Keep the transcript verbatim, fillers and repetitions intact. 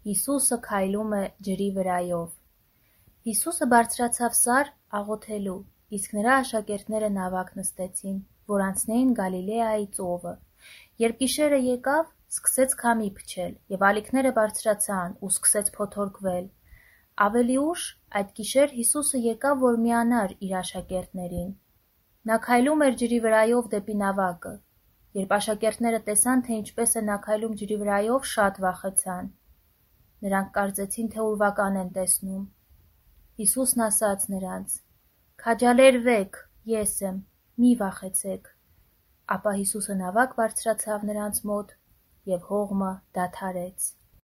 Հիսուսը քայլում է ջրի վրայով։ Հիսուսը բարձրացավ սար աղոթելու, իսկ նրա աշակերտները նավակ նստեցին, որ անցնեին Գալիլեայի ծովը։ Երբ գիշերը եկավ, սկսեց քամի փչել, և ալիքները բարձրացան ու սկսեց փոթորկվել։ Ավելի ուշ այդ գիշեր Հիսուսը եկավ, որ միանար իր աշակերտներին։ Նա քայլում էր ջրի վրայով դեպի նավակը։ Երբ աշակերտները տեսան, թե ինչպես է նա քայլում ջրի վրայով, շատ վախեցան։ Նրանք կարծեցին, թե ուրվական են տեսնում։ Հիսուսն ասաց նրանց. «Քաջալերվեք, ես եմ, մի վախեցեք»։ Ապա Հիսուսը նավակ բարձրացավ նրանց մոտ, և հողմը դադարեց։